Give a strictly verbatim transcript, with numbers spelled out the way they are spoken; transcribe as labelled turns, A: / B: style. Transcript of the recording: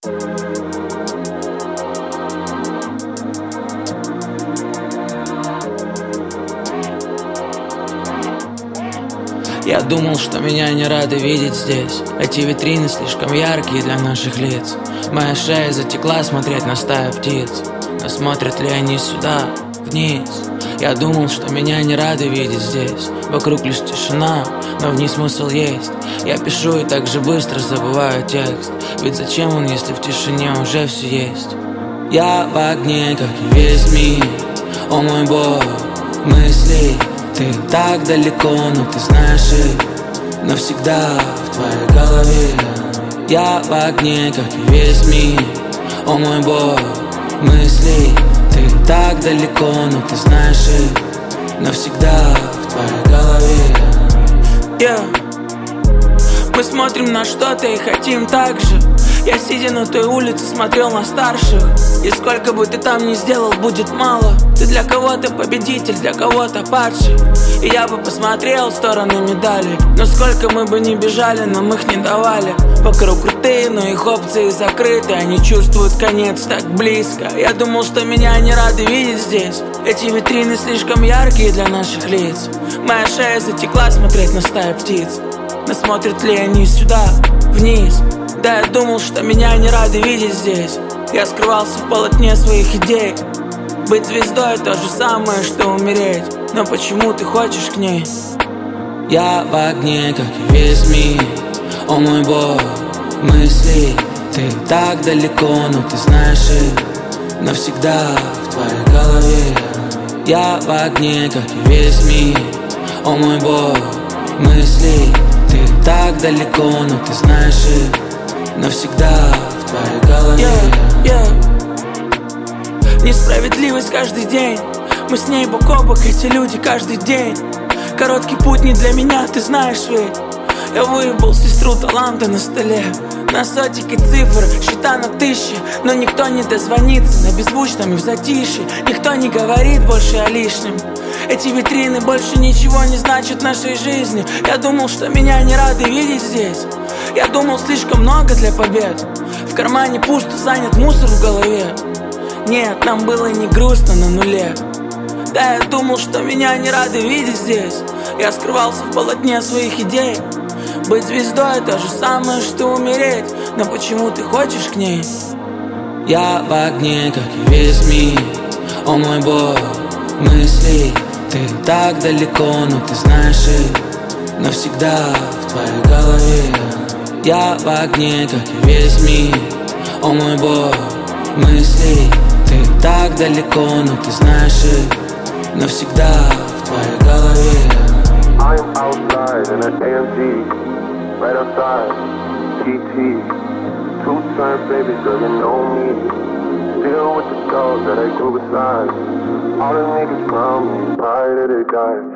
A: Я думал, что меня не рады видеть здесь. Эти витрины слишком яркие для наших лиц. Моя шея затекла смотреть на стаю птиц. Но смотрят ли они сюда, вниз? Я думал, что меня не рады видеть здесь. Вокруг лишь тишина, но в ней смысл есть. Я пишу и так же быстро забываю текст. Ведь зачем он, если в тишине уже все есть? Я в огне, как и весь мир. О мой Бог, мысли. Ты так далеко, но ты знаешь их навсегда в твоей голове. Я в огне, как и весь мир. О мой Бог, мысли. Ты так далеко, но ты знаешь их навсегда в твоей голове. yeah. Мы смотрим на что-то и хотим так же. Я, сидя на той улице, смотрел на старших. И сколько бы ты там ни сделал, будет мало. Ты для кого-то победитель, для кого-то падший. И я бы посмотрел в сторону медалей. Но сколько мы бы ни бежали, нам их не давали. Вокруг крутые, но их опции закрыты. Они чувствуют конец так близко. Я думал, что меня не рады видеть здесь. Эти витрины слишком яркие для наших лиц. Моя шея затекла смотреть на стаю птиц. Но смотрят ли они сюда, вниз? Да, я думал, что меня не рады видеть здесь. Я скрывался в полотне своих идей. Быть звездой то же самое, что умереть. Но почему ты хочешь к ней? Я в огне, как и весь мир. О мой Бог, мысли. Ты так далеко, но ты знаешь их навсегда в твоей голове. Я в огне, как и весь мир. О мой Бог, мысли. Ты так далеко, но ты знаешь их навсегда в твоей голове. yeah, yeah. Несправедливость каждый день. Мы с ней бок о бок, эти люди каждый день. Короткий путь не для меня, ты знаешь ведь. Я выебал сестру таланта на столе. На сотики цифр, счета на тысячи. Но никто не дозвонится на беззвучном и в затишье. Никто не говорит больше о лишнем. Эти витрины больше ничего не значат в нашей жизни. Я думал, что меня не рады видеть здесь. Я думал, слишком много для побед. В кармане пусто, занят мусор в голове. Нет, нам было не грустно на нуле. Да, я думал, что меня не рады видеть здесь. Я скрывался в полотне своих идей. Быть звездой то же самое, что умереть. Но почему ты хочешь к ней? Я в огне, как и весь мир. О мой Бог, мысли. Ты так далеко, но ты знаешь их навсегда в твоей голове. Я в огне, как и весь мир. О мой Бог, мысли. Ты так далеко, но ты знаешь их навсегда в твоей голове.
B: I am outside in an A M G, right outside, T T. Two times, baby, girl, you know me. Deal with the girls that I do beside. All the niggas call me, pride of the guy.